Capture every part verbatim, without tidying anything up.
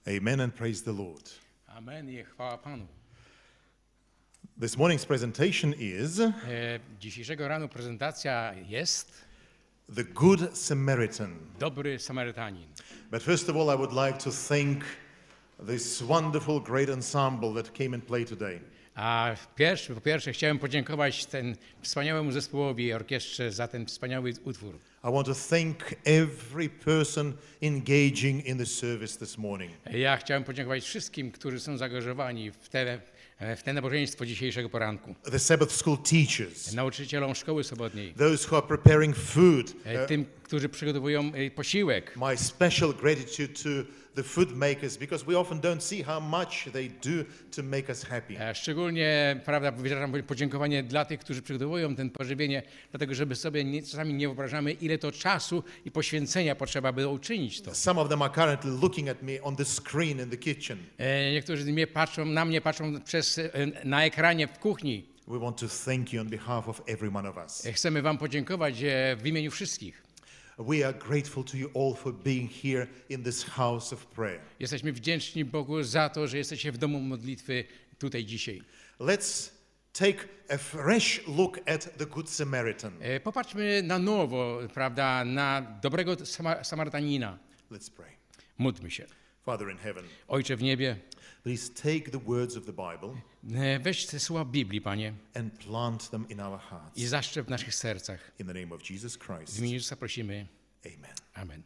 Amen and praise the Lord. Amen i chwała Panu. This morning's presentation is E, dzisiejszego rano prezentacja jest The Good Samaritan. Dobry Samarytanin. But first of all, I would like to thank this wonderful, great ensemble that came and played today. A pierwszy, po pierwsze chciałem podziękować ten wspaniałemu zespołowi i orkiestrze za ten wspaniały utwór. I want to thank every person engaging in the service this morning. Ja chciałem podziękować wszystkim, którzy są zaangażowani w te, w te nabożeństwo dzisiejszego poranku. The Sabbath school teachers, Nauczycielom szkoły sobotniej, those who are preparing food. e, tym, którzy przygotowują e, posiłek. My special gratitude to the food makers, because we often don't see how much they do to make us happy. E, Szczególnie, prawda, wyrażam podziękowanie dla tych, którzy przygotowują ten pożywienie, dlatego żeby sobie nie, czasami nie wyobrażamy, ile to czasu i poświęcenia potrzeba by uczynić to. Some of them are currently looking at me on the screen in the kitchen. E, Niektórzy mnie patrzą, na mnie patrzą przez, e, na ekranie w kuchni. We want to thank you on behalf of every one of us. E, Chcemy wam podziękować e, w imieniu wszystkich. We are grateful to you all for being here in this house of prayer. Jesteśmy wdzięczni Bogu za to, że jesteście w domu modlitwy tutaj dzisiaj. Let's take a fresh look at the Good Samaritan. E, Popatrzmy na nowo, prawda, na dobrego Sama- Samarytanina. Let's pray. Módlmy się. Father in heaven, Ojcze w niebie, please take the words of the Bible e, weź te słowa Biblii, Panie, and plant them in our hearts. i zaszczep w naszych sercach. In the name of Jesus W Christ. imieniu Jezusa prosimy. Amen. Amen.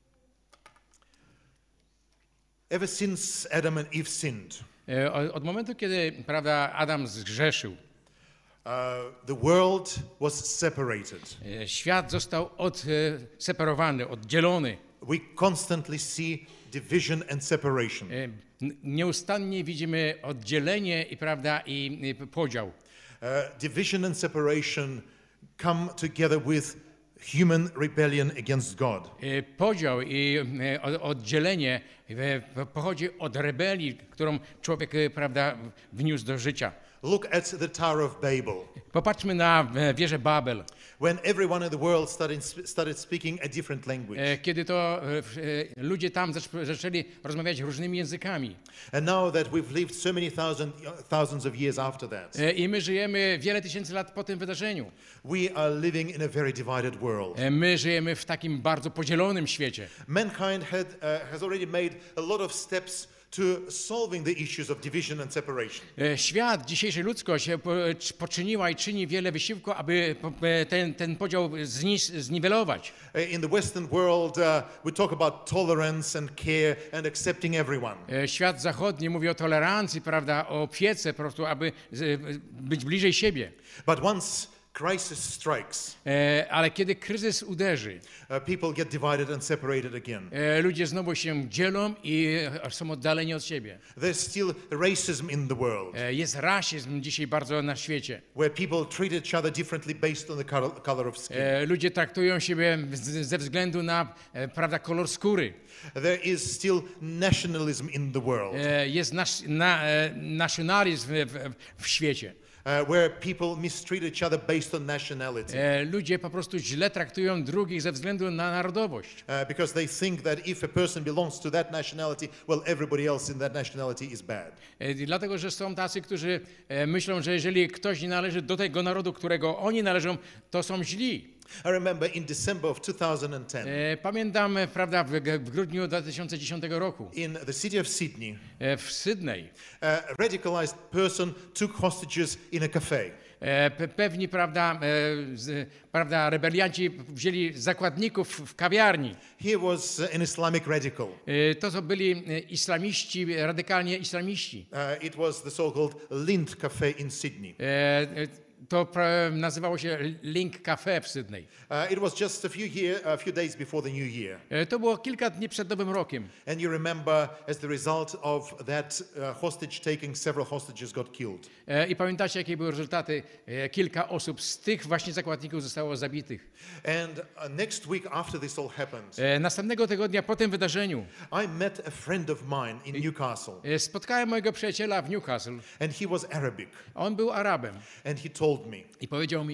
Ever since Adam and Eve sinned, E, Od od momentu, kiedy, prawda, Adam zgrzeszył, uh, the world was separated. e, świat został odseparowany, oddzielony. We constantly see division and separation. E, n- Nieustannie widzimy oddzielenie i, prawda, i i podział. Uh, division and separation come together with human rebellion against God. E, Podział i e, o- oddzielenie e, pochodzi od rebelii, którą człowiek, e, prawda, wniósł do życia. Look at the Tower of Babel. Popatrzmy na e, wieżę Babel. When everyone in the world started, started speaking a different language. E, Kiedy to e, w- e, ludzie tam zac- zaczęli rozmawiać różnymi językami. And now that we've lived so many thousand, thousands of years after that, E, I my żyjemy wiele tysięcy lat po tym wydarzeniu. we are living in a very divided world. E, My żyjemy w takim bardzo podzielonym świecie. Mankind had, uh, has already made a lot of steps to solving the issues of division and separation. E, Świat, dzisiejsza ludzkość e, po- czy- poczyniła i czyni wiele wysiłku, aby po- e, ten, ten podział znisz, zniwelować. Uh, In the Western world, uh, we talk about tolerance and care and accepting everyone. E, Świat zachodni mówi o tolerancji, prawda, o opiece, po prostu, aby z- być bliżej siebie. But once crisis strikes, E, Ale kiedy kryzys uderzy, uh, people get divided and separated again. e, ludzie znowu się dzielą i e, są oddaleni od siebie. There's still racism in the world, E, Jest rasizm dzisiaj bardzo na świecie. where people treat each other differently based on the color, color of skin. E, Ludzie traktują siebie z- ze względu na, e, prawda, kolor skóry. There is still nationalism in the world, E, Jest nas, na, e, nacjonalizm w, w, w świecie. uh, where people mistreat each other based on nationality, E, Ludzie po prostu źle traktują drugich ze względu na narodowość. uh, because they think that if a person belongs to that nationality, well, everybody else in that nationality is bad. E, Dlatego, że są tacy, którzy e, myślą, że jeżeli ktoś nie należy do tego narodu, którego oni należą, to są źli. I remember in December of two thousand ten, E, Pamiętam, e, prawda, w, w grudniu dwa tysiące dziesiątego roku in the city of Sydney, e, w Sydney a radicalized person took hostages in a cafe. e, pe- pewni, prawda, e, z, prawda, rebelianci wzięli zakładników w kawiarni. He was uh, an Islamic radical. E, To, to byli e, islamiści, radykalnie islamiści. Uh, it was the so-called Lind Cafe in Sydney. E, e, To pra- nazywało się Link Cafe w Sydney. Uh, it was just a few, year, a few days before the New Year. E, To było kilka dni przed Nowym Rokiem. And you remember, as the result of that uh, hostage taking, several hostages got killed. E, I pamiętacie, jakie były rezultaty? E, Kilka osób z tych właśnie zakładników zostało zabitych. And uh, next week after this all happened, E, Następnego tygodnia po tym wydarzeniu I met a friend of mine in Newcastle, e, spotkałem mojego przyjaciela w Newcastle. and he was Arabic. On był Arabem And he told me, i powiedział mi, uh,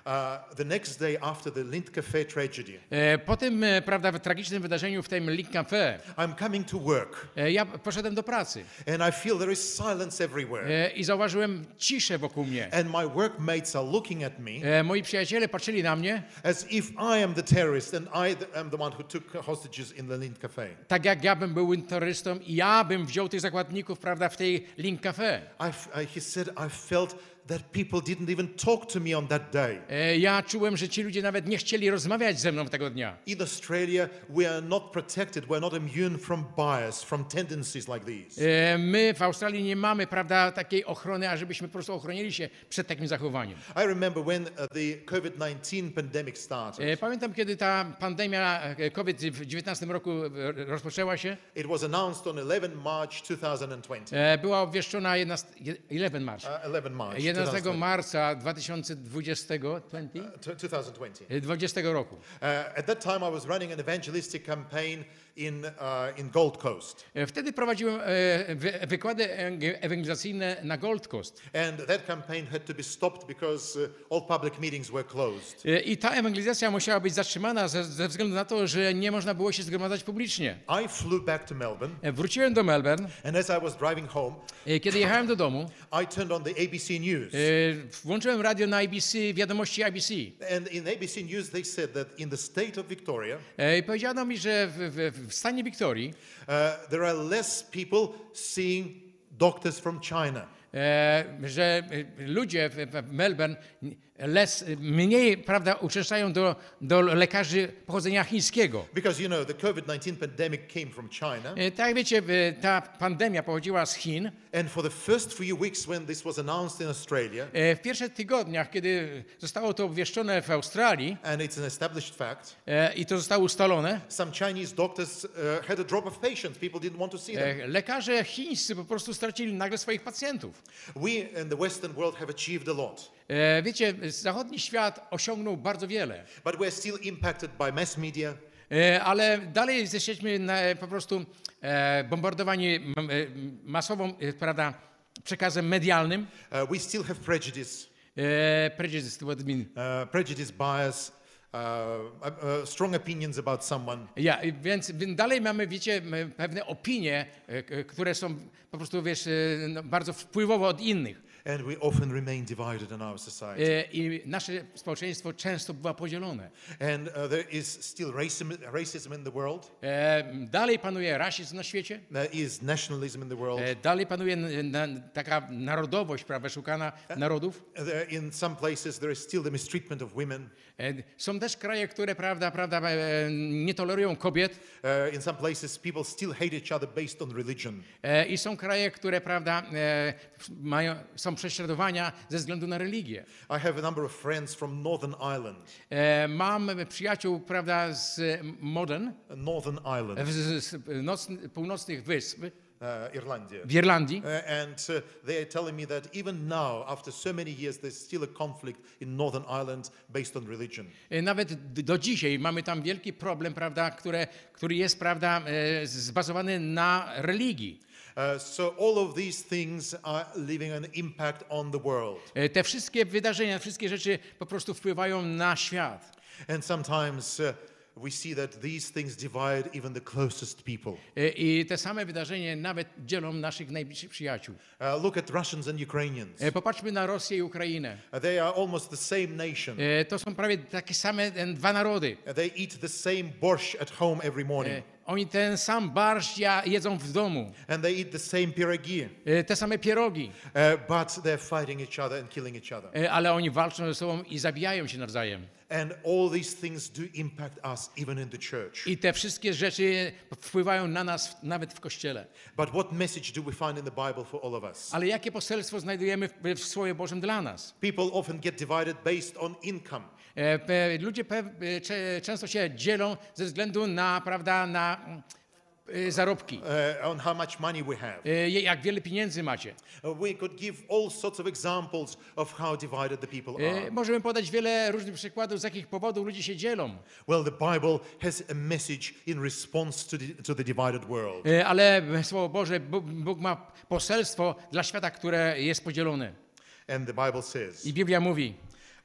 Uh, the next day after the Lindt Cafe tragedy, E, Po tym, e, prawda, w tragicznym wydarzeniu w tym Lindt Cafe, I'm coming to work e, ja poszedłem do pracy and I feel there is silence everywhere. e, i zauważyłem ciszę wokół mnie. And my workmates are looking at me E, Moi przyjaciele patrzyli na mnie, as if I am the terrorist and I th- am the one who took hostages in the Lindt Cafe. tak jak ja bym był terrorystą i ja bym wziął tych zakładników, prawda, w tej Lindt Cafe. I f- I- he said, I felt that people didn't even talk to me on that day. E, Ja czułem, że ci ludzie nawet nie chcieli rozmawiać ze mną tego dnia. In Australia, we are not protected, we're not immune from bias, from tendencies like these. E, My w Australii nie mamy, prawda, takiej ochrony, ażebyśmy po prostu ochronili się przed takim zachowaniem. I remember when uh, the COVID nineteen pandemic started. E, Pamiętam, kiedy ta pandemia e, COVID w dziewiętnastym roku e, rozpoczęła się. It was announced on eleventh March two thousand twenty. E, Była obwieszczona jedenastego March. Uh, eleventh March jedenastego marca dwa tysiące dwudziestego, dwudziestego, uh, two thousand twenty. e, dwudziestego roku. Uh, at that time, I was running an evangelistic campaign in, uh, in Gold Coast. E, Wtedy prowadziłem e, wy- wykłady ewang- ewangelizacyjne na Gold Coast. And that campaign had to be stopped because uh, all public meetings were closed. E, I ta ewangelizacja musiała być zatrzymana ze, ze względu na to, że nie można było się zgromadzać publicznie. I flew back to Melbourne, E, Wróciłem do Melbourne. and as I was driving home, E, Kiedy jechałem do domu, I turned on the A B C News. e, włączyłem radio na A B C, wiadomości A B C. And in A B C News, they said that in the state of Victoria, E, I powiedziano mi, że w, w, w stanie Wiktorii uh, there are less people seeing doctors from China. e, że e, ludzie w, w Melbourne les, mniej, prawda, uczęszczają do, do lekarzy pochodzenia chińskiego. Because, you know, the COVID nineteen pandemic came from China. E, Tak jak wiecie, e, ta pandemia pochodziła z Chin. And for the first few weeks when this was announced in Australia, E, W pierwszych tygodniach, kiedy zostało to obwieszczone w Australii and it's an established fact, e, i to zostało ustalone, some Chinese doctors uh, had a drop of patients. People didn't want to see them. e, lekarze chińscy po prostu stracili nagle swoich pacjentów. We in the Western world have achieved a lot, E, Wiecie, zachodni świat osiągnął bardzo wiele, but we're still impacted by mass media, e, ale dalej jesteśmy na, po prostu e, bombardowani m, e, masową, e, prawda, przekazem medialnym. uh, we still have prejudice, E, Prejudice, what it mean? uh, prejudice, bias, uh, uh, uh, strong opinions about someone. Ja, i więc, więc dalej mamy, wiecie, m, pewne opinie, e, k- które są po prostu, wiesz, e, no, bardzo wpływowe od innych. And we often remain divided in our society. E, I nasze społeczeństwo często bywa podzielone. And uh, there is still racism, racism in the world. E, Dalej panuje rasizm na świecie. There is nationalism in the world. E, Dalej panuje n- na, taka narodowość, prawda, szukana narodów. There, in some places, there is still the mistreatment of women. E, Są też kraje, które, prawda, prawda, e, nie tolerują kobiet. Uh, in some places, people still hate each other based on religion. E, I są kraje, które, prawda, e, mają, są prześladowania ze względu na religię. I have a number of friends from Northern Ireland. E, Mam przyjaciół, prawda, z Modern, Northern Ireland, z, z nocn- północnych wysp uh, Irlandia. w Irlandii. Uh, and uh, they are telling me that even now, after so many years, there's still a conflict in Northern Ireland based on religion. E, Nawet d- do dzisiaj mamy tam wielki problem, prawda, które, który jest, prawda, e, zbazowany na religii. Uh, so all of these things are leaving an impact on the world. E, Te wszystkie wydarzenia, wszystkie rzeczy po prostu wpływają na świat. And sometimes uh, we see that these things divide even the closest people. E, I te same wydarzenia nawet dzielą naszych najbliższych przyjaciół. Uh, look at Russians and Ukrainians. E, Popatrzmy na Rosję i Ukrainę. Uh, they are almost the same nation. E, To są prawie takie same e, dwa narody. Uh, they eat the same borscht at home every morning. E, Oni ten sam barszcz ja- jedzą w domu, And they eat the same pierogi. e, te same pierogi, Uh, but they're fighting each other and killing each other. e, ale oni walczą ze sobą i zabijają się nawzajem. And all these things do impact us even in the church. I te wszystkie rzeczy wpływają na nas w- nawet w Kościele. But what message do we find in the Bible for all of us? Ale jakie poselstwo znajdujemy w, w Słowie Bożym dla nas? People often get divided based on income. E, pe- Ludzie pe- e, cze- często się dzielą ze względu na, prawda, na mm, e, zarobki. Uh, on how much money we have. E, Jak wiele pieniędzy macie. Uh, we could give all sorts of examples of how divided the people E, are. Możemy podać wiele różnych przykładów, z jakich powodów ludzie się dzielą. Well, the Bible has a message in response to the, to the divided world. E, Ale Słowo Boże, Bóg, Bóg ma poselstwo dla świata, które jest podzielone. And the Bible says, I Biblia mówi,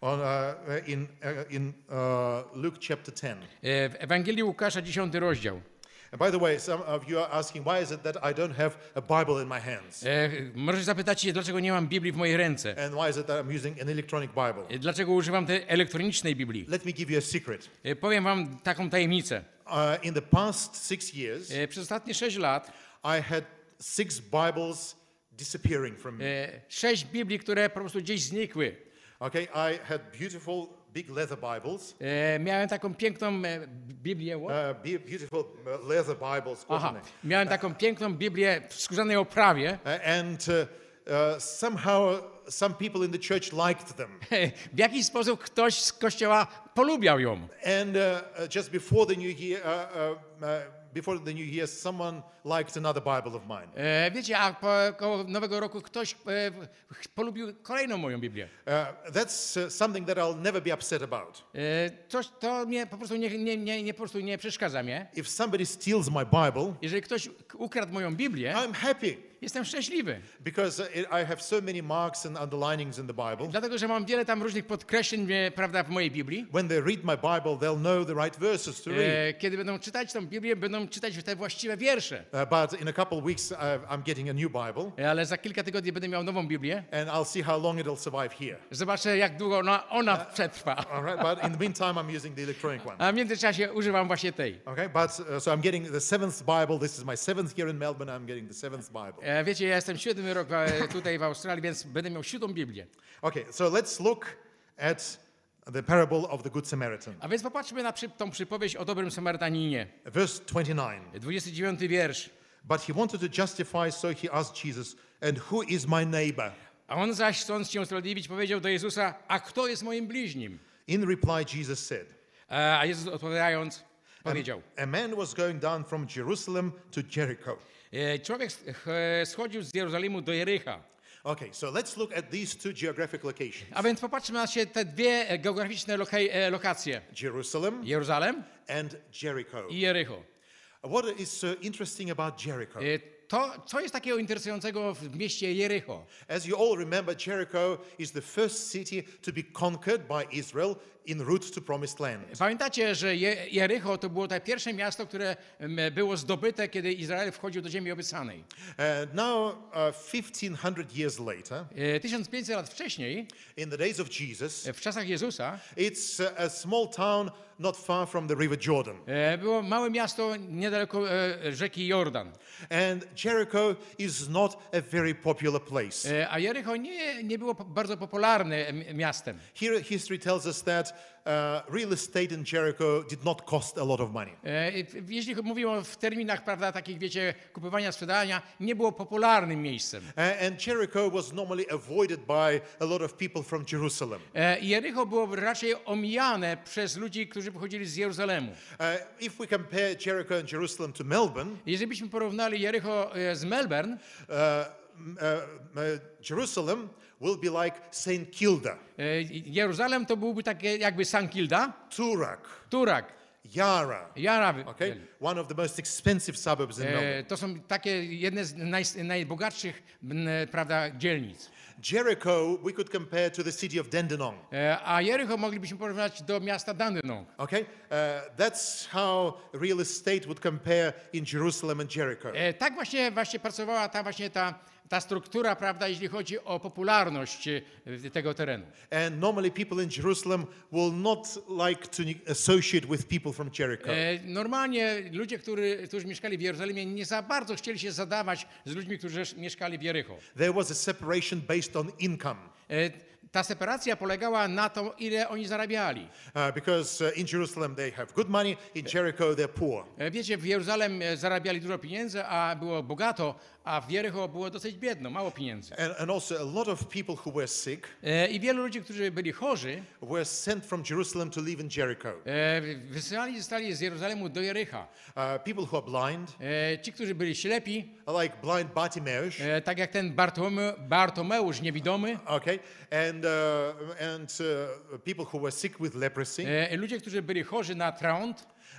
on, uh, in, uh, in uh, Luke chapter ten. E, W Ewangelii Łukasza, dziesiąty rozdział. And by the way, some of you are asking, why is it that I don't have a Bible in my hands? E, Może zapytać się, dlaczego nie mam Biblii w mojej ręce? And why is it that I'm using an electronic Bible? E, Dlaczego używam tej elektronicznej Biblii? Let me give you a secret. E, Powiem wam taką tajemnicę. Uh, in the past six years, E, Przez ostatnie sześć lat I had six Bibles disappearing from me. e, sześć Biblii, które po prostu gdzieś znikły. Okay, I had beautiful big leather Bibles, E, Miałem taką piękną e, Biblię. uh, what? be- beautiful uh, leather Bibles, Aha, wasn't it? miałem taką piękną Biblię w skórzanej oprawie. Uh, and uh, uh, somehow some people in the church liked them. W jakiś sposób ktoś z kościoła polubiał ją. And uh, uh, just before the new year, uh, uh, uh, before the new year, someone liked another Bible of mine. E, Wiecie, a po koło Nowego Roku ktoś e, polubił kolejną moją Biblię. Uh, that's uh, something that I'll never be upset about. E, Coś, to mnie po prostu nie, nie, nie, nie, po prostu nie przeszkadza mnie. If somebody steals my Bible, Jeżeli ktoś ukradł moją Biblię, I'm happy jestem szczęśliwy. because uh, it, I have so many marks and underlinings in the Bible. Dlatego, że mam wiele tam różnych podkreśleń, e, prawda, w mojej Biblii. When they read my Bible, they'll know the right verses to read. E, Kiedy będą czytać tą Biblię, będą czytać te właściwe wiersze. Uh, but in a couple of weeks, uh, I'm getting a new Bible, E, Ale za kilka tygodni będę miał nową Biblię. and I'll see how long it'll survive here. Zobaczę, jak długo ona, ona przetrwa. All right, but in the meantime, I'm using the electronic one. A w międzyczasie używam właśnie tej. Okay, but uh, so I'm getting the seventh Bible. This is my seventh year in Melbourne. I'm getting the seventh Bible. E, Wiecie, ja jestem siódmy rok e, tutaj w Australii, więc będę miał siódmą Biblię. Okay, so let's look at the parable of the Good Samaritan. A więc popatrzmy na przy, tą przypowieść o dobrym Samarytaninie. Verse twenty-nine. dwudziesty dziewiąty wiersz. But he wanted to justify, so he asked Jesus, and who is my neighbor? A on zaś, chcąc się usprawiedliwić, powiedział do Jezusa, a kto jest moim bliźnim? In reply, Jesus said, E, A Jezus odpowiadając, powiedział, a man was going down from Jerusalem to Jericho. e, człowiek sch- ch- schodził z Jerozolimu do Jericha. Okay, so let's look at these two geographic locations. A więc popatrzmy na się te dwie e, geograficzne lokaj, e, lokacje. Jerusalem Jeruzalem and Jericho. i Jericho. What is so interesting about Jericho? E, To, co jest takiego interesującego w mieście Jericho? As you all remember, Jericho is the first city to be conquered by Israel en route to Promised Land. Pamiętacie, że Je- Jericho to było to pierwsze miasto, które em, było zdobyte, kiedy Izrael wchodził do ziemi obiecanej. And now, uh, fifteen hundred years later, E, tysiąc pięćset lat wcześniej, in the days of Jesus, e, w czasach Jezusa, it's uh, a small town not far from the River Jordan. e, było małe miasto niedaleko e, rzeki Jordan. And Jericho is not a very popular place. E, A Jericho nie, nie było po- bardzo popularnym em, miastem. Here, history tells us that uh, real estate in Jericho did not cost a lot of money. E, i w- Jeśli mówimy w terminach, prawda, takich, wiecie, kupowania, sprzedania, nie było popularnym miejscem. A- And Jericho was normally avoided by a lot of people from Jerusalem. E, I Jericho było raczej omijane przez ludzi, którzy pochodzili z Jeruzalemu. Uh, if we compare Jericho and Jerusalem to Melbourne, Jeżeli byśmy porównali Jericho e, z Melbourne, uh, m- uh, uh, Jerusalem will be like Saint Kilda, e, Jeruzalem to byłby takie jakby San Kilda, Turak, Turak, Yara. Jara. Okay, one of the most expensive suburbs in Melbourne. E, To są takie jedne z naj, najbogatszych, m, prawda, dzielnic. Jericho we could compare to the city of Dandenong. E, A Jericho moglibyśmy porównać do miasta Dandenong. Okay, uh, that's how real estate would compare in Jerusalem and Jericho. E, Tak właśnie, właśnie pracowała ta właśnie ta, ta struktura, prawda, jeśli chodzi o popularność e, tego terenu. And normally people in Jerusalem will not like to ne- associate with people from Jericho. E, Normalnie ludzie, którzy, którzy mieszkali w Jerozolimie, nie za bardzo chcieli się zadawać z ludźmi, którzy mieszkali w Jericho. There was a separation based on income. E, Ta separacja polegała na to, ile oni zarabiali. Uh, because uh, in Jerusalem they have good money, in Jericho they're poor. E, Wiecie, w Jeruzalem e, zarabiali dużo pieniędzy, a było bogato, a w Jericho było dosyć biedno, mało pieniędzy. And, and also a lot of people who were sick E, I wielu ludzi, którzy byli chorzy, were sent from Jerusalem to live in Jericho. e, wysyłani zostali z Jeruzalemu do Jericha. Uh, people who are blind, E, Ci, którzy byli ślepi, like blind Bartimaeus, e, tak jak ten Bartome, Bartomeusz niewidomy, okay, and uh, and uh, people who were sick with leprosy, e, ludzie, którzy byli chorzy na trąd,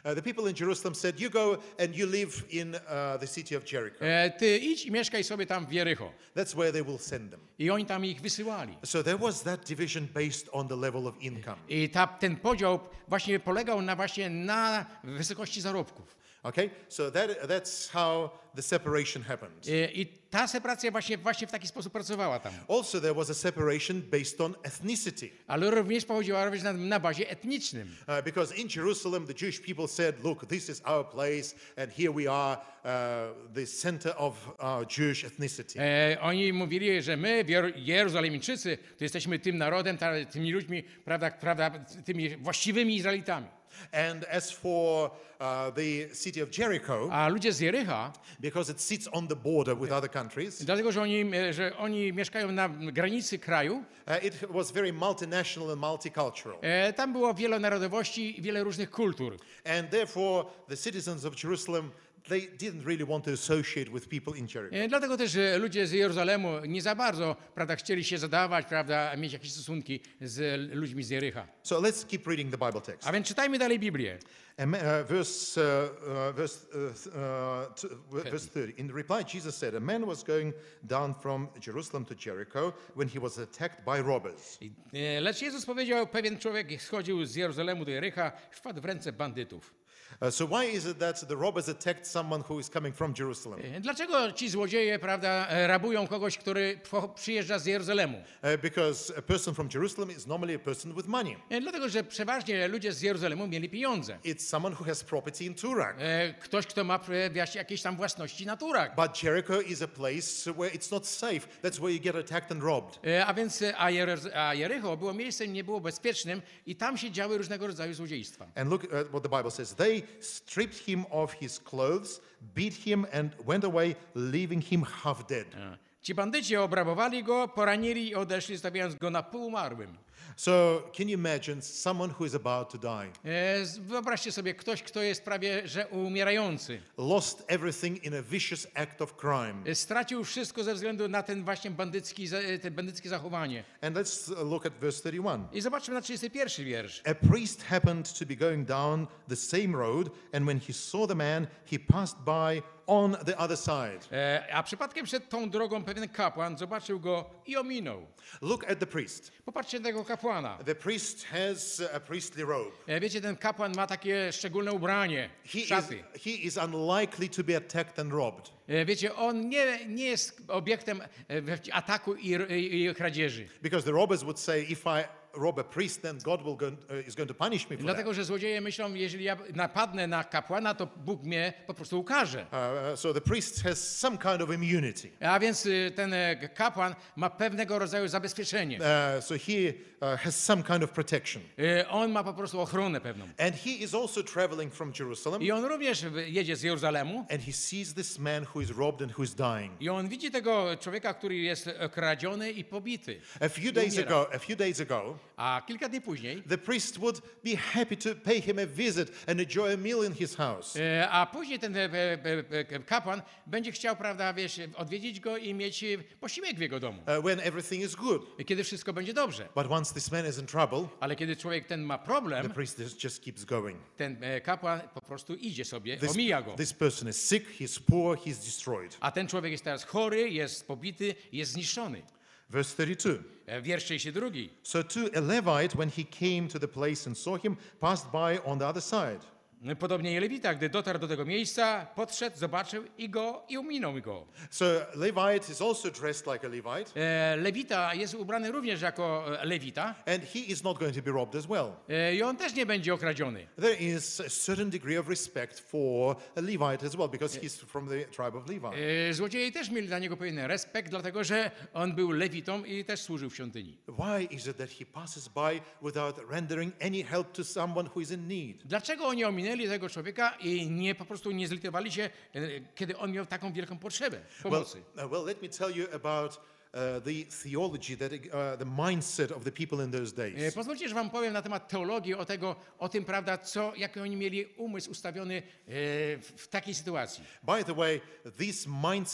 Uh, the people in Jerusalem said, you go and you live in uh, the city of Jericho. E, ty idź i mieszkaj sobie tam w Jericho. That's where they will send them. I oni tam ich wysyłali. So there was that division based on the level of income. I ta, ten podział właśnie polegał na właśnie na wysokości zarobków. Okay, so that, that's how the separation happened. I, i ta separacja właśnie, właśnie w taki sposób pracowała tam. Also, there was a separation based on ethnicity. Ale również pochodziła również na, na bazie etnicznym. Uh, because in Jerusalem, the Jewish people said, look, this is our place, and here we are, uh, the center of our Jewish ethnicity. E, oni mówili, że my, Jer- Jerozolimczycy, to jesteśmy tym narodem, ta, tymi ludźmi, prawda, prawda, tymi właściwymi Izraelitami. And as for uh, the city of Jericho, A ludzie z Jericha, because it sits on the border with other countries, dlatego że oni, że oni mieszkają na granicy kraju, uh, it was very multinational and multicultural. e, tam było wiele narodowości i wiele różnych kultur. And therefore, the citizens of Jerusalem, they didn't really want to associate with people in Jericho. E, dlatego też e, ludzie z Jerozolemu nie za bardzo, prawda, chcieli się zadawać, prawda, mieć jakieś stosunki z ludźmi z Jericha. So let's keep reading the Bible text. A więc czytajmy dalej Biblię. And, uh, verse, uh, uh, verse, uh, uh, t- verse thirty. In reply, Jesus said, a man was going down from Jerusalem to Jericho when he was attacked by robbers. I, e, Lecz Jezus powiedział, pewien człowiek schodził z Jerozolemu do Jericha, wpadł w ręce bandytów. Uh, so why is it that the robbers attacked someone who is coming from Jerusalem? E, Dlaczego ci złodzieje, prawda, e, rabują kogoś, który po- przyjeżdża z Jerozolemu? Uh, because a person from Jerusalem is normally a person with money. E, Dlatego, że przeważnie ludzie z Jerozolemu mieli pieniądze. It's someone who has property in Turak. E, Ktoś, kto ma e, wiesz, jakieś tam własności na turach. But Jericho is a place where it's not safe. That's where you get attacked and robbed. E, A więc e, a, Jeroz- a Jericho było miejscem, nie było bezpiecznym i tam się działy różnego rodzaju złodziejstwa. And look at what the Bible says. They stripped him of his clothes, beat him, and went away, leaving him half dead. Ci bandyci obrabowali go, poranili i odeszli, stawiając go na półumarłym. So, can you imagine someone who is about to die, E, z- Wyobraźcie sobie, ktoś, kto jest prawie że umierający. lost everything in a vicious act of crime? E, Stracił wszystko ze względu na ten właśnie bandycki, za- e, te bandyckie zachowanie. And let's uh, look at verse thirty-one. I zobaczmy na trzydziesty pierwszy wiersz. A priest happened to be going down the same road, and when he saw the man, he passed by on the other side. E, A przypadkiem przed tą drogą pewien kapłan zobaczył go i ominął. Look at the priest. Popatrzcie na tego kapłana. The priest has a priestly robe. E, Wiecie, ten kapłan ma takie szczególne ubranie, He is, szaty. he is unlikely to be attacked and robbed. E, Wiecie, on nie, nie jest obiektem e, we- ataku i, i, i kradzieży. Because the robbers would say, if I rob a priest, then God will go, uh, is going to punish me for Dlatego, że złodzieje myślą, jeżeli ja napadnę na kapłana, to Bóg mnie po prostu ukarze. that. Uh, so the priest has some kind of immunity. A więc y, ten e, kapłan ma pewnego rodzaju zabezpieczenie. Uh, so he uh, has some kind of protection. Y, On ma po prostu ochronę pewną. And he is also traveling from Jerusalem, I on również w- jedzie z Jeruzalemu and he sees this man who is robbed and who is dying. i on widzi tego człowieka, który jest kradziony i pobity. A few days umiera. ago, a few days ago, A kilka dni później, the priest would be happy to pay him a visit and enjoy a meal in his house. e, a później ten e, e, e, kapłan będzie chciał, prawda, wiesz, odwiedzić go i mieć e, posiłek w jego domu, Uh, when everything is good. kiedy wszystko będzie dobrze. But once this man is in trouble, Ale kiedy człowiek ten ma the problem, priest just- just keeps going. ten e, kapłan po prostu idzie sobie, This, omija go. this person is sick, he's poor, he's destroyed. A ten człowiek jest teraz chory, jest pobity, jest zniszczony. Verse thirty-two. E, Wiersz trzydziesty drugi. So too a Levite, when he came to the place and saw him, passed by on the other side. Podobnie i Lewita, gdy dotarł do tego miejsca, podszedł, zobaczył i go i ominął go. So Levite is also dressed like a Levite, E, Lewita jest ubrany również jako e, Lewita and he is not going to be robbed as well. e, i on też nie będzie okradziony. There is a certain degree of respect for a Levite as well, because he's from the tribe of Levi. E, Złodzieje też mieli dla niego pewien respekt, dlatego że on był Lewitą i też służył w świątyni. Why is it that he passes by without rendering any help to someone who is in need? Dlaczego oni ominęli tego człowieka i nie po prostu nie zlitowali się, e, kiedy on miał taką wielką potrzebę Well, pomocy? uh, well, let me tell you about uh, the theology, that uh, the mindset of the people in those E, days. Pozwólcie, że wam powiem na temat teologii, o, tego, o tym, prawda, co, jaki oni mieli umysł ustawiony e, w, w takiej sytuacji. By the way, this mindset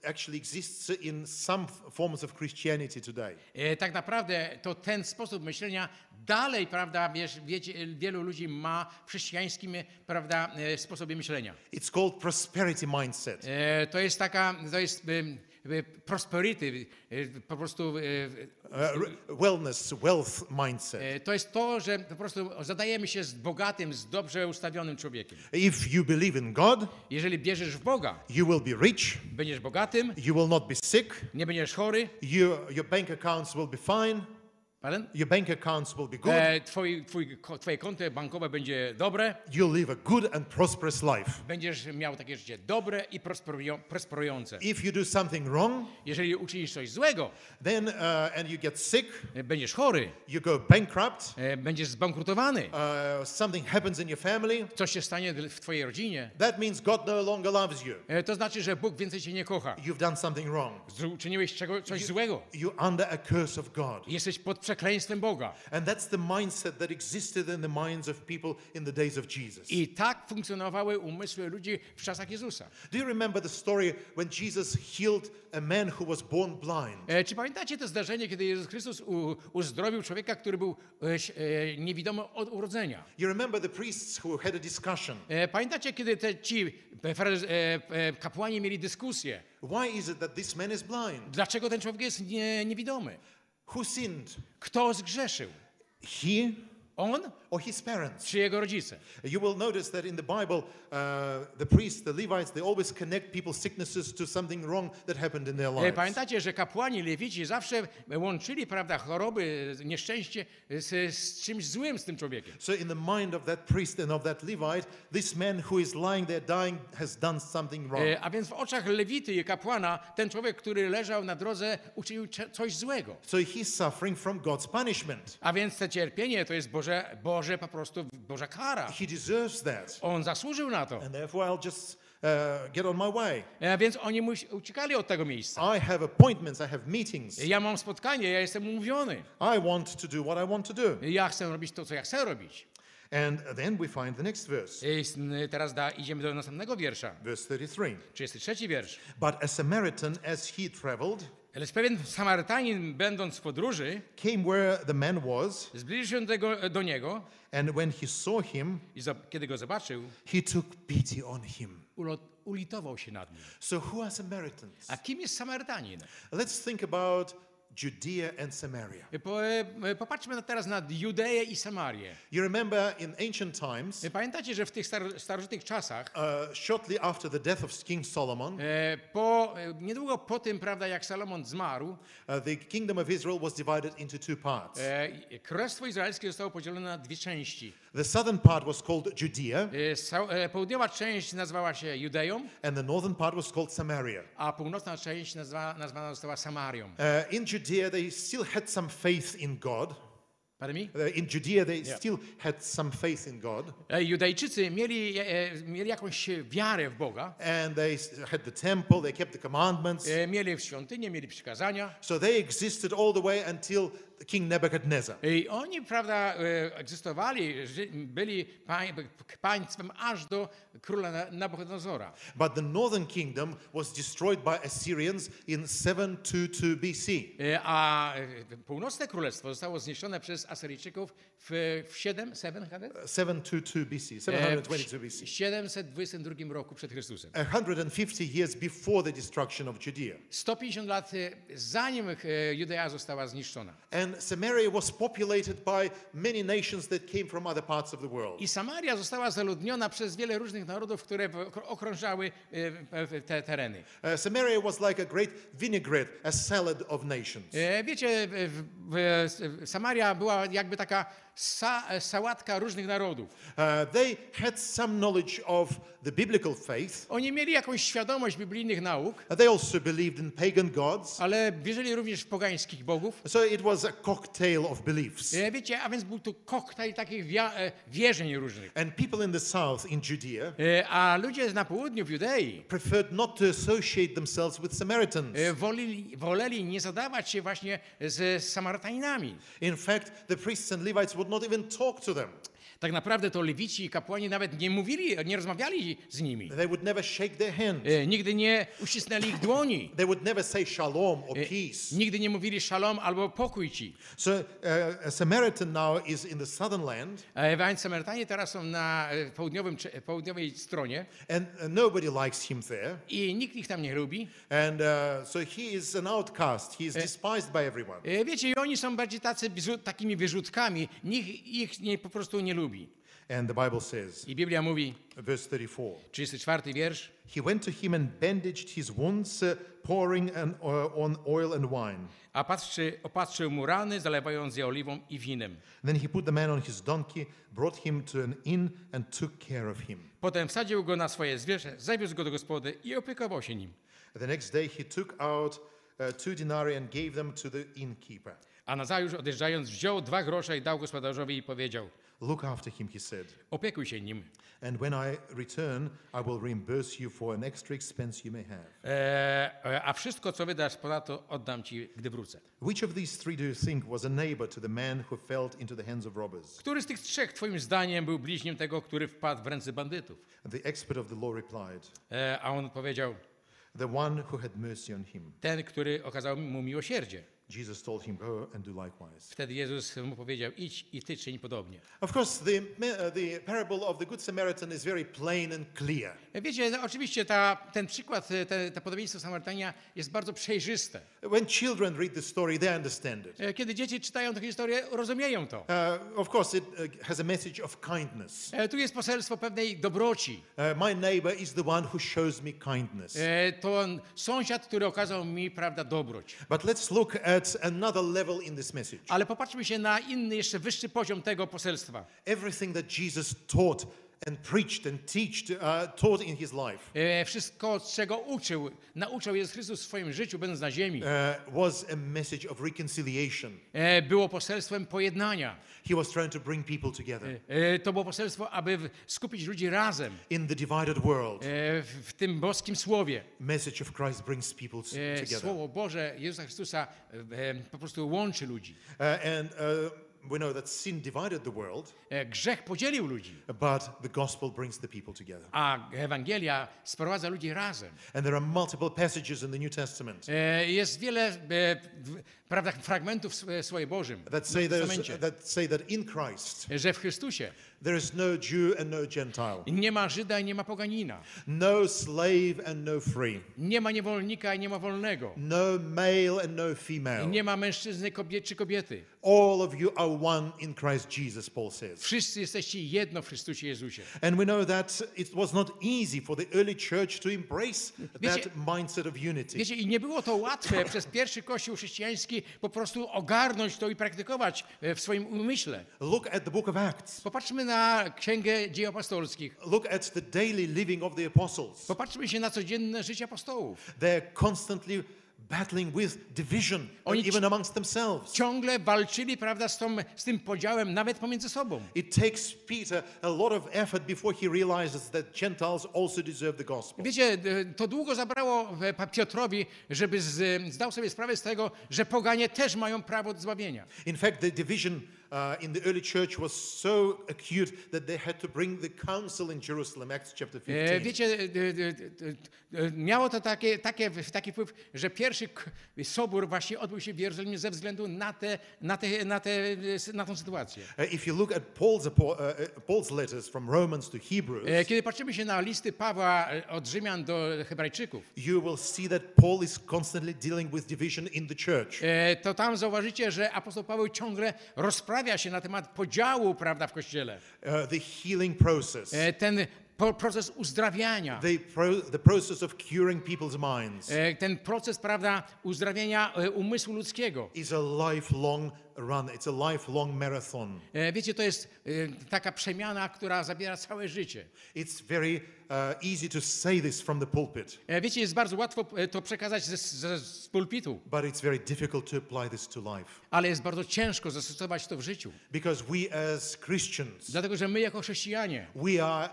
actually exists in some forms of Christianity today. E, Tak naprawdę to ten sposób myślenia dalej, prawda, wiesz, wiecie, wielu ludzi ma w chrześcijańskim, prawda, e, sposobie myślenia. It's called prosperity mindset. E, To jest taka, to jest e, e, prosperity, e, po prostu e, Uh, re- wellness, wealth mindset. e, to jest to, że po prostu zadajemy się z bogatym, z dobrze ustawionym człowiekiem. If you believe in God, Jeżeli bierzesz w Boga, you will be rich, będziesz bogatym, you will not be sick, nie będziesz chory, your, your bank accounts will be fine, pardon? your bank accounts will be good, E, twoi, twój, ko- twoje konto bankowe będzie dobre, you'll live a good and prosperous life. będziesz miał takie życie dobre i prosperują, prosperujące. If you do something wrong, Jeżeli uczynisz coś złego, then uh, and you get sick, e, będziesz chory, you go bankrupt, e, będziesz zbankrutowany, uh, something happens in your family, coś się stanie dl- w twojej rodzinie, that means God no longer loves you. e, to znaczy, że Bóg więcej cię nie kocha. You've done something wrong. Z- Uczyniłeś czego, coś złego. You're under a curse of God. Jesteś pod przekleństwem Boga. And that's the mindset that existed in the minds of people in the days of Jesus. I tak funkcjonowały umysły ludzi w czasach Jezusa. Do you remember the story when Jesus healed a man who was born blind? E, Czy pamiętacie to zdarzenie, kiedy Jezus Chrystus u, uzdrowił człowieka, który był e, ś- e, niewidomy od urodzenia? You remember the priests who had a discussion. E, Pamiętacie, kiedy te ci e, faryz- e, e, kapłani mieli dyskusję? Why is it that this man is blind? Dlaczego ten człowiek jest nie, niewidomy? Who sinned? Kto zgrzeszył? He On or his parents? czy jego rodzice? You will notice that in the Bible, uh, the priests, the Levites, they always connect people's sicknesses to something wrong that happened in their E, lives. Pamiętacie, że kapłani, lewici zawsze łączyli, prawda, choroby, nieszczęście z, z czymś złym z tym człowiekiem. So in the mind of that priest and of that Levite, this man who is lying there dying has done something wrong. E, A więc w oczach lewity i kapłana ten człowiek, który leżał na drodze, uczynił cze- coś złego. So he's suffering from God's punishment. A więc to cierpienie to jest Boże, Boże po prostu Boża kara. He deserves that. On zasłużył na to. And therefore I'll just uh, get on my way. E, A więc oni muś- uciekali od tego miejsca. I have appointments, I have meetings. Ja mam spotkanie, ja jestem umówiony. I want to do what I want to do. Ja chcę robić to, co ja chcę robić. And then we find the next verse, I s- n- teraz da, idziemy do następnego wiersza. verse thirty-three. trzydziesty trzeci wiersz. But a Samaritan, as he traveled, Lecz pewien Samarytanin, będąc w podróży, came where the man was, zbliżył się do, tego, do niego and when he saw him, i za, kiedy go zobaczył, he took pity on him. ulot, ulitował się nad nim. So who are Samaritans? A kim jest Samarytanin? Let's think about Judea and Samaria. Po, e, popatrzmy na teraz na Judeję i Samarię. You remember in ancient times, Pamiętacie, że w tych star, starożytnych czasach, uh, shortly after the death of King Solomon, e, po, e, niedługo po tym, prawda, jak Salomon zmarł, uh, the kingdom of Israel was divided into two parts. e, Królestwo Izraelskie zostało podzielone na dwie części. The southern part was called Judea, E, sa, e, południowa część nazywała się Judeją, and the northern part was called Samaria. a północna część nazwa, nazwana została Samarią. Uh, in Judea, they still had some faith in God. Pardon me? Uh, in Judea, they Yeah. still had some faith in God, E, Judejczycy mieli, e, mieli jakąś wiarę w Boga, and they s- had the temple, they kept the commandments. e, mieli świątynię, mieli przykazania. So they existed all the way until King Nebuchadnezzar. I oni, prawda, e, egzystowali, ży- byli pań, państwem aż do króla Na- Nabuchodonozora. But the northern kingdom was destroyed by Assyrians in seven twenty-two B C. E, A e, północne królestwo zostało zniszczone przez Asyryjczyków w, w siedem, siedem, seven twenty-two B C, seven twenty-two B C. siedemset dwudziestym drugim roku przed Chrystusem. one hundred fifty years before the destruction of Judea. sto pięćdziesiąt lat e, zanim e, Judea została zniszczona. And Samaria was populated by many nations that came from other parts of the world. I Samaria została zaludniona przez wiele różnych narodów, które w- okrążały e, w- te tereny. Uh, Samaria was like a great vinaigrette, a salad of nations. E, Wiecie, w, w, w, Samaria była jakby taka sa, sałatka różnych narodów. Uh, they had some knowledge of the biblical faith. Oni mieli jakąś świadomość biblijnych nauk, Uh, They also believed in pagan gods. ale wierzyli również w pogańskich bogów. So it was a cocktail of beliefs. E, Wiecie, a więc był to koktajl takich wia- e, wierzeń różnych. And people in the south, in Judea, E, A ludzie na południu w Judei preferred not to associate themselves with Samaritans. e, woleli, woleli nie zadawać się właśnie z Samarytaninami. In fact, the priests and Levites would not even talk to them. Tak naprawdę to lewici i kapłani nawet nie mówili, nie rozmawiali z nimi. They would never shake their hand. E, Nigdy nie uścisnęli ich dłoni. They would never say shalom or E, peace. Nigdy nie mówili szalom albo pokój ci. So uh, a Samaritan now is in the southern land, E, Więc Samarytanie teraz są na e, południowym, cze- południowej stronie and uh, nobody likes him there. i nikt ich tam nie lubi. And uh, so he is an outcast. He is despised by everyone. E, Wiecie, i oni są bardziej tacy, wyrzu- takimi wyrzutkami. Nikt ich nie, po prostu nie lubi. And the Bible says, I Biblia mówi, verse thirty-four, trzydziesty czwarty wiersz, he went to him and bandaged his wounds, uh, pouring an, uh, on oil and wine. a patrzy, opatrzył mu rany, zalewając je oliwą i winem. Then he put the man on his donkey, brought him to an inn, and took care of him. Potem wsadził go na swoje zwierzę, zawiózł go do gospody i opiekował się nim. The next day he took out uh, two denarii and gave them to the innkeeper. A nazajutrz odjeżdżając wziął dwa grosze i dał gospodarzowi i powiedział, Look after him, he said, opiekuj się nim. and when I return, I will reimburse you for an extra expense you may have. E, e, a wszystko, co wydasz ponadto, oddam ci, gdy wrócę. Which of these three do you think was a neighbor to the man who fell into the hands of robbers? Który z tych trzech, twoim zdaniem, był bliźnim tego, który wpadł w ręce bandytów? And the expert of the law replied, E, a on powiedział, the one who had mercy on him. ten, który okazał mu miłosierdzie. Jesus told him, go and do likewise. Wtedy Jezus mu powiedział, idź i ty czyń podobnie. Of course, the, uh, the parable of the Good Samaritan is very plain and clear. Wiecie, no, oczywiście ta, ten przykład, te, te podobieństwo Samarytania jest bardzo przejrzyste. When children read the story, they understand it. E, Kiedy dzieci czytają tę historię, rozumieją to. Uh, of course, it uh, has a message of kindness. E, Tu jest poselstwo pewnej dobroci. Uh, my neighbor is the one who shows me kindness. E, To on, sąsiad, który okazał mi, prawda, dobroć. But let's look at another level in this message. Ale popatrzmy się na inny, jeszcze wyższy poziom tego poselstwa. Everything that Jesus taught and preached and teached, uh, taught in his life E, Wszystko, czego uczył, nauczał Jezus Chrystus w swoim życiu, będąc na ziemi, uh, was a message of reconciliation. e, było poselstwem pojednania. He was trying to bring people together E, To było poselstwo, aby w- skupić ludzi razem in the divided world. e, w w tym boskim słowie. Message of Christ brings people s- E, together. Słowo Boże Jezusa Chrystusa e, po prostu łączy ludzi. Uh, and uh, we know that sin divided the world, E, Grzech podzielił ludzi, but the gospel brings the people together. a Ewangelia sprowadza ludzi razem. And there are multiple passages in the New Testament E, Jest wiele e, w- prawda, fragmentów w Sł- Słowie Bożym, that say, w there's, Testamencie, that say that in Christ że w Chrystusie there is no Jew and no Gentile, nie ma Żyda i nie ma poganina, no slave and no free, nie ma niewolnika i nie ma wolnego, no male and no i female. nie ma mężczyzny kobie- czy kobiety. All of you are one in Christ Jesus, Paul says. Wszyscy jesteście jedno w Chrystusie Jezusie. And we know that it was not easy for the early church to embrace Wiecie- that mindset of unity. Wiecie, i nie było to łatwe przez pierwszy Kościół chrześcijański po prostu ogarnąć to i praktykować e, w swoim umyśle. Look at the book of Acts. Popatrzmy na Księgę Dzieł Apostolskich. Look at the daily living of the apostles. Popatrzmy się na codzienne życie apostołów. They're constantly battling with division, Oni even amongst themselves. Ciągle walczyli, prawda, z, tą, z tym podziałem nawet pomiędzy sobą. It takes Peter a lot of effort before he realizes that Gentiles also deserve the gospel. Wiecie, e, to długo zabrało e, pa- Piotrowi, żeby z, zdał sobie sprawę z tego, że poganie też mają prawo do zbawienia. In fact, the division uh, in the early church was so acute that they had to bring the council in Jerusalem, Acts chapter E, fifteen. Wiecie, e, e, e, e, miało to takie, takie, taki wpływ, że pierwszy k- sobór właśnie odbył się w Jerozolimie ze względu na, te, na, te, na, te, na tą sytuację. Uh, if you look at Paul's, apo- uh, uh, Paul's letters from Romans to Hebrews, E, Kiedy patrzymy się na listy Pawła e, od Rzymian do Hebrajczyków, you will see that Paul is constantly dealing with division in the church. e, to tam zauważycie, że apostoł Paweł ciągle rozprawia się na temat podziału, prawda, w Kościele. Uh, the healing process, E, Ten po- proces uzdrawiania, the, pro- the process of curing people's minds e, ten proces, prawda, uzdrawiania e, umysłu ludzkiego. is a lifelong run. It's a lifelong marathon. E, Wiecie, to jest e, taka przemiana, która zabiera całe życie. It's very uh, easy to say this from the pulpit, E, Wiecie, jest bardzo łatwo e, to przekazać ze, ze, z pulpitu, but it's very difficult to apply this to life. ale jest bardzo ciężko zastosować to w życiu. Because we as Christians, Dlatego, że my jako chrześcijanie we are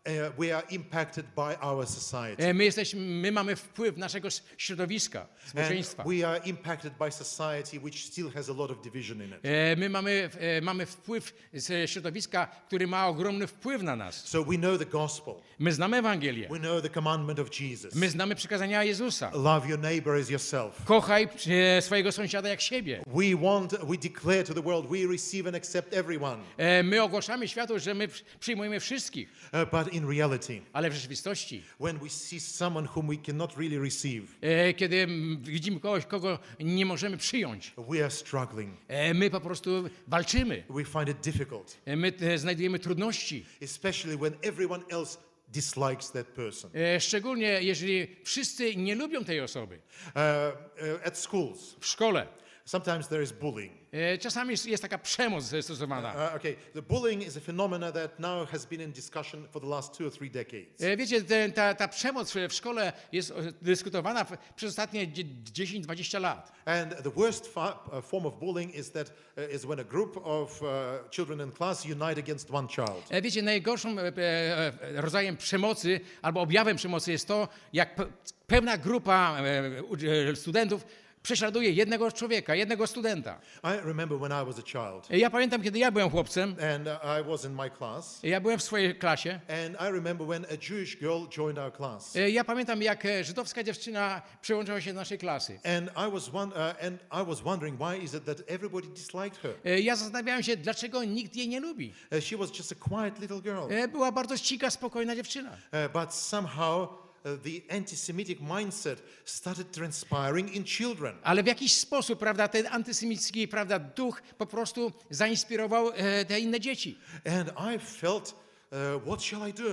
uh, we are impacted by our society. E, My, jesteśmy, my mamy wpływ naszego s- środowiska, And społeczeństwa. we are impacted by society which still has a lot of division in it. E, My mamy, e, mamy wpływ z środowiska, który ma ogromny wpływ na nas. So we know the gospel. My znamy Ewangelię. We know the commandment of Jesus. My znamy przykazania Jezusa. Love your neighbor as yourself. Kochaj e, swojego sąsiada jak siebie. We want, we declare to the world, we receive and accept everyone. E, My ogłaszamy światu, że my przy- przyjmujemy wszystkich, Uh, but in reality, ale w rzeczywistości, when we see someone whom we cannot really receive, e, kiedy mm, widzimy kogoś, kogo nie możemy przyjąć, we are struggling. e, my po prostu walczymy. We find it difficult, E, My e, znajdujemy trudności. especially when everyone else dislikes that person. E, Szczególnie jeżeli wszyscy nie lubią tej osoby. Uh, uh, at schools, W szkole sometimes there is bullying. e, czasami jest- jest taka przemoc stosowana. Uh, okay, the bullying is a phenomenon that now has been in discussion for the last two or three decades. E, Wiecie, te- ta, ta przemoc w w szkole jest e, dyskutowana w- przez ostatnie dzie- dziesięć dwadzieścia lat. And the worst fa- uh, form of bullying is that uh, is when a group of uh, children in class unite against one child. E, Wiecie, najgorszym e, e, rodzajem przemocy albo objawem przemocy jest to, jak pe- pewna grupa e, u- e, studentów prześladuje jednego człowieka, jednego studenta. I remember when I was a child, E, Ja pamiętam, kiedy ja byłem chłopcem, and uh, I was in my class, ja byłem w swojej klasie. and I remember when a Jewish girl joined our class. E, Ja pamiętam, jak e, żydowska dziewczyna przyłączyła się do naszej klasy. And I was one, uh, and I was wondering why is it that everybody disliked her? E, Ja zastanawiałem się, dlaczego nikt jej nie lubi. Uh, she was just a quiet little girl, E, Była bardzo cicha, spokojna dziewczyna. uh, but somehow uh, the anti-Semitic mindset started transpiring in children. Ale w jakiś sposób, prawda, ten antysemicki, prawda, duch po prostu zainspirował e, te inne dzieci. And I felt, uh, what shall I do?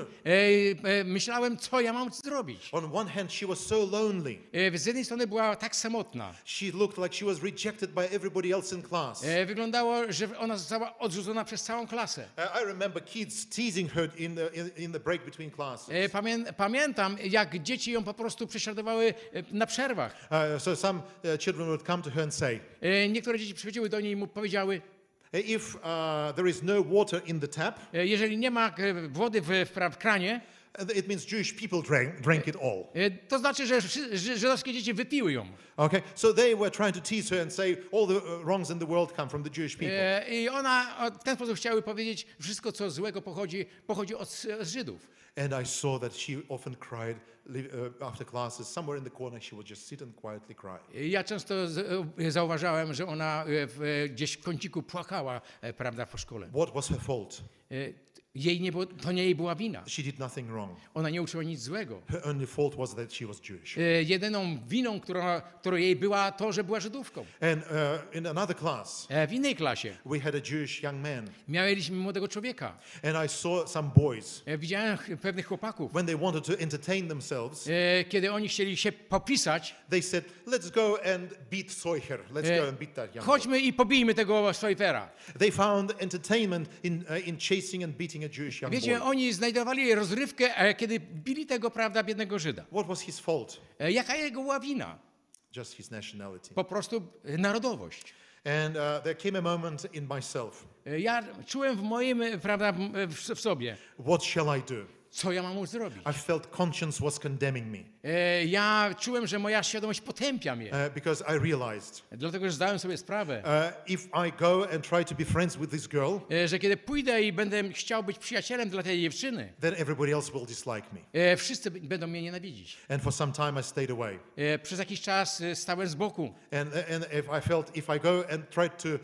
E, e, Myślałem, co ja mam zrobić. On one hand, she was so lonely. E, Z jednej strony była tak samotna. She looked like she was rejected by everybody else in class. E, Wyglądało, że ona została odrzucona przez całą klasę. Uh, I remember kids teasing her in the, in, in the break between classes. E, Pamię, pamiętam, jak dzieci ją po prostu prześladowały e, na przerwach. Uh, so some uh, children would come to her and say, E, Niektóre dzieci przychodziły do niej i mu powiedziały, if uh, there is no water in the tap, e, jeżeli nie ma e, wody w, w, pra- w kranie, uh, it means Jewish people drank, drank it all. e, to znaczy, że wszy- że żydowskie dzieci wypiły ją. Okay, so they were trying to tease her and say all the uh, wrongs in the world come from the Jewish people. E, I ona o, w ten sposób chciały powiedzieć, wszystko co złego pochodzi, pochodzi od, od Żydów. And I saw that she often cried li- uh, after classes. Somewhere in the corner, she would just sit and quietly cry. Ja często z, e, zauważałem, że ona e, w, e, gdzieś w kąciku płakała, e, prawda, po szkole. What was her fault? E, Jej nie było, to nie jej była wina. She did nothing wrong. Ona nie uczyła nic złego. Her only fault was that she was Jewish. E, Jedyną winą, która, którą jej była, to, że była Żydówką. And uh, in another class, E, W innej klasie we had a Jewish young man, mieliśmy młodego człowieka. and I saw some boys E, Widziałem ch- pewnych chłopaków. when they wanted to entertain themselves. E, Kiedy oni chcieli się popisać, They said, "Let's go and beat Soicher. Let's E, go and beat that young boy." chodźmy i pobijmy tego Swojfera. They found entertainment in uh, in chasing and beating a Jewish young Wiecie, boy. oni znajdowali rozrywkę, e, kiedy bili tego, prawda, biednego Żyda. What was his fault? E, Jaka jego była wina? Just his nationality. Po prostu e, narodowość. And uh, there came a moment in myself. E, Ja czułem w moim, e, prawda, m- e, w w sobie, What shall I do? co ja mam zrobić. I felt conscience was condemning me E, Ja czułem, że moja świadomość potępia mnie, uh, because I realized dlatego że zdałem sobie sprawę, uh, if I go and try to be friends with this girl, e, że kiedy pójdę i będę chciał być przyjacielem dla tej dziewczyny, then everybody else will dislike me. e, wszyscy b- będą mnie nienawidzić. And for some time I stayed away. E, Przez jakiś czas e, stałem z boku. And, and if I felt if I go and try to uh,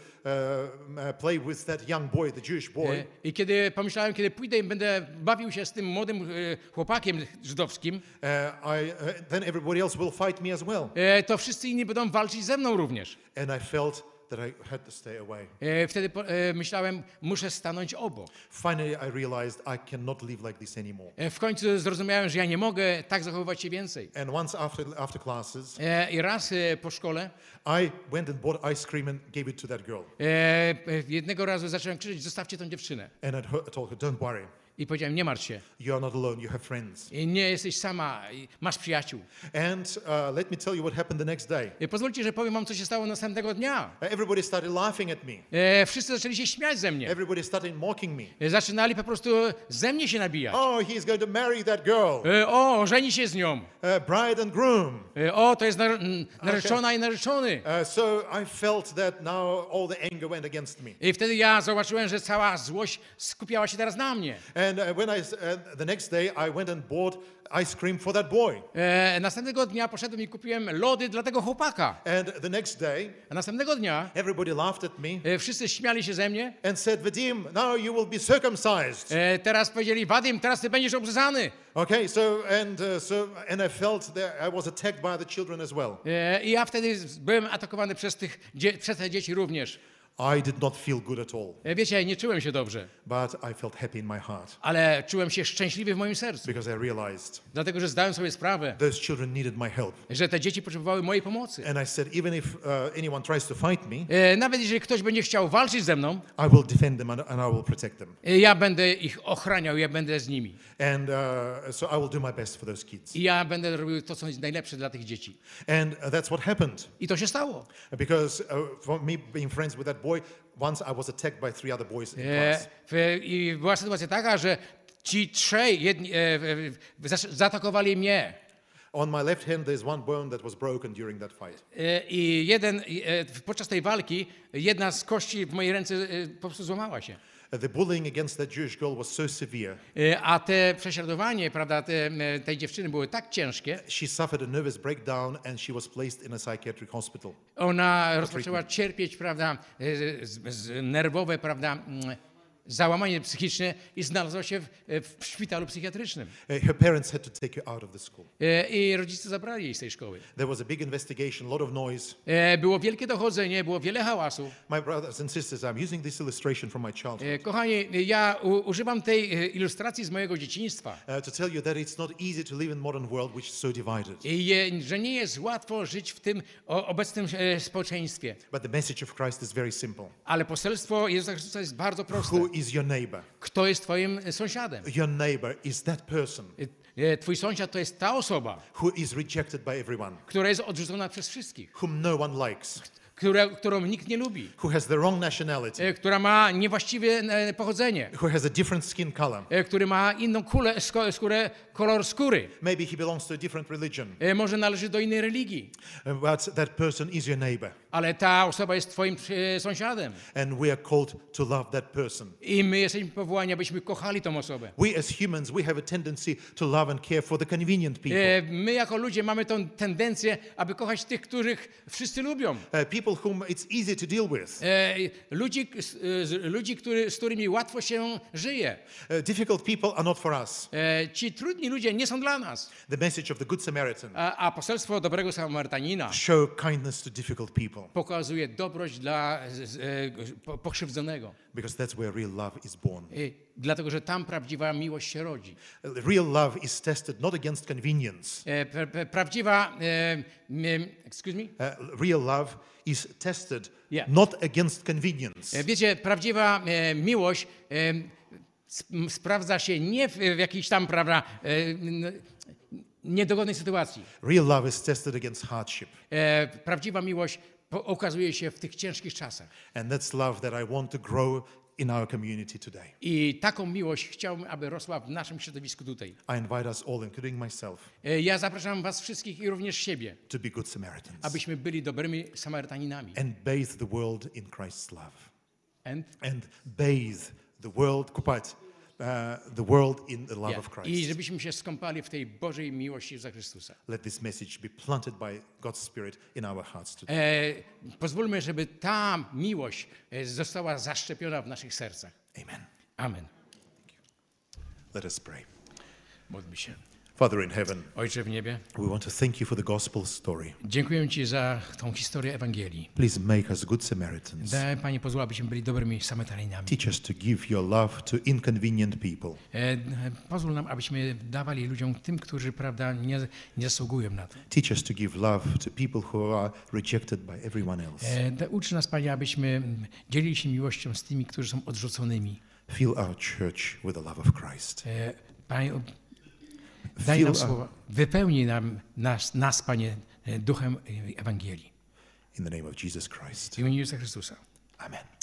uh, play with that young boy, the Jewish boy, E, I kiedy pomyślałem, kiedy pójdę i będę bawił się z tym młodym e, chłopakiem żydowskim, uh, I, uh, then everybody else will fight me as well. e, to wszyscy inni będą walczyć ze mną również. And I felt that I had to stay away. E, Wtedy po- e, myślałem, muszę stanąć obok. Finally, I realized I cannot live like this anymore. E, W końcu zrozumiałem, że ja nie mogę tak zachowywać się więcej. And once after, after classes, E, I raz e, po szkole, I went and bought ice cream and gave it to that girl. e, e, jednego razu zacząłem krzyczeć, zostawcie tą dziewczynę. And I to- told her, don't worry. I powiedziałem, nie martw się. You are not alone, you have friends. I nie jesteś sama, i masz przyjaciół. And uh, let me tell you what happened the next day. I pozwólcie, że powiem wam, co się stało następnego dnia. Uh, Everybody started laughing at me. E, wszyscy zaczęli się śmiać ze mnie. Everybody started mocking me. E, zaczynali po prostu ze mnie się nabijać. Oh, he's going to marry that girl. E, o, żeni się z nią. Uh, bride and groom. E, o, to jest nar- narzeczona i narzeczony. Uh, so I felt that now all the anger went against me. I wtedy ja zobaczyłem, że cała złość skupiała się teraz na mnie. And uh, when I, uh, the next day I went and bought ice cream for that boy. E, następnego dnia poszedłem i kupiłem lody dla tego chłopaka. And the next day, A następnego dnia everybody laughed at me e, wszyscy śmiali się ze mnie. and said, Vadim, now you will be circumcised. E, teraz powiedzieli, Wadim, teraz ty będziesz obrzezany. Okay, so and uh, so and I felt that I was attacked by the children as well. E, I ja wtedy byłem atakowany przez, tych, dzie- przez te dzieci również. I did not feel good at all, E, wiecie, nie czułem się dobrze, but I felt happy in my heart ale czułem się szczęśliwy w moim sercu. because I realized Dlatego, że zdałem sobie sprawę, those children needed my help. że te dzieci potrzebowały mojej pomocy. And I said, even if uh, anyone tries to fight me, E, nawet jeżeli ktoś będzie chciał walczyć ze mną, I will defend them and, and I will protect them. e, ja będę ich ochraniał, ja będę z nimi. And uh, so I will do my best for those kids. I ja będę robił to, co jest najlepsze dla tych dzieci. And uh, that's what happened. I to się stało. Because uh, for me being friends with that boy, once I was attacked by three other boys in E, class. w, I była sytuacja taka, że ci trzej jedni, e, e, zas- zaatakowali mnie. On my left hand, there's one bone that was broken during that fight. E, I jeden, e, podczas tej walki jedna z kości w mojej ręce e, po prostu złamała się. Uh, the bullying against that Jewish girl was so severe. E, A te prześladowanie, prawda, te, e, tej dziewczyny były tak ciężkie, She suffered a nervous breakdown and she was placed in a psychiatric hospital. ona rozpoczęła cierpieć, prawda, e, z, z nerwowe, prawda, mm, załamanie psychiczne i znalazła się w, w szpitalu psychiatrycznym. Uh, her parents had to take her out of the school. E, I rodzice zabrali jej z tej szkoły. There was a big investigation, a lot of noise. E, Było wielkie dochodzenie, było wiele hałasu. My brothers and sisters, I'm using this illustration from my childhood E, Kochani, ja u, używam tej e, ilustracji z mojego dzieciństwa. uh, to tell you that it's not easy to live in modern world which is so divided. I je, że nie jest łatwo żyć w tym o, obecnym e, społeczeństwie. But the message of Christ is very simple. Ale poselstwo Jezusa Chrystusa jest bardzo proste. Who is your neighbor? Kto jest twoim e, sąsiadem? Your neighbor is that person E, e, Twój sąsiad to jest ta osoba, who is rejected by everyone, która jest odrzucona przez wszystkich, whom no one likes, która, którą nikt nie lubi, who has the wrong nationality, e, która ma niewłaściwe e, pochodzenie, who has a different skin color. e, który ma inną kulę, sko, skórę, kolor skóry. Maybe he belongs to a different religion, E, Może należy do innej religii, uh, but that person is your neighbor. ale ta osoba jest twoim e, sąsiadem. And we are called to love that person. I my jesteśmy powołani, abyśmy kochali tą osobę. We as humans, we have a tendency to love and care for the convenient people. E, My jako ludzie mamy tą tendencję, aby kochać tych, których wszyscy lubią. Uh, people whom it's easy to deal with. E, Ludzi, z- z- ludzi który, z którymi łatwo się żyje. Uh, difficult people are not for us. E, Ci trudni ludzie nie są dla nas. The message of the Good Samaritan A, a poselstwo dobrego Samarytanina show kindness to difficult people pokazuje dobroć dla z- z- e, po- pokrzywdzonego. because that's where real love is born. E, Dlatego, że tam prawdziwa miłość się rodzi. Uh, Real love is tested not against convenience. E, pra- pra- Prawdziwa, e, m- excuse me? Uh, real love is tested Yeah. not against convenience. E, Wiecie, prawdziwa e, miłość e, sp- m, sprawdza się nie w, w jakiejś tam, prawda, e, n- niedogodnej sytuacji. Real love is tested against hardship. E, Prawdziwa miłość po- okazuje się w tych ciężkich czasach. And that's love that I want to grow in our community today. I taką miłość chciałbym, aby rosła w naszym środowisku tutaj. I invite us all, including myself, E, Ja zapraszam was wszystkich i również siebie, to be good Samaritans abyśmy byli dobrymi Samarytaninami. and bathe the world in Christ's love. And, And bathe the world, kupać, uh, the world in the love yeah. of I Christ. żebyśmy się skąpali w tej Bożej miłości Jezusa Chrystusa. Let this message be planted by God's Spirit in our hearts today. E, pozwólmy, żeby ta miłość e, została zaszczepiona w naszych sercach. Amen. Amen. Let us pray. Módlmy się. Father in heaven, Ojcze w niebie, we want to thank you for the gospel story. dziękuję Ci za tą historię Ewangelii. Please make us good Samaritans. Daj, Panie, pozwól, abyśmy byli dobrymi Samarytaninami. Teach us to give your love to inconvenient people. E, Pozwól nam, abyśmy dawali ludziom, tym, którzy, prawda, nie, nie zasługują na to. Teach us to give love to people who are rejected by everyone else. E, da- Ucz nas, Panie, abyśmy dzielili się miłością z tymi, którzy są odrzuconymi. Fill our church with the love of Christ. E, Panie, daj nam słowa, wypełnij nam, nas, nas, Panie, duchem Ewangelii. In the name of Jesus Christ. W imieniu Jezusa Chrystusa. Amen.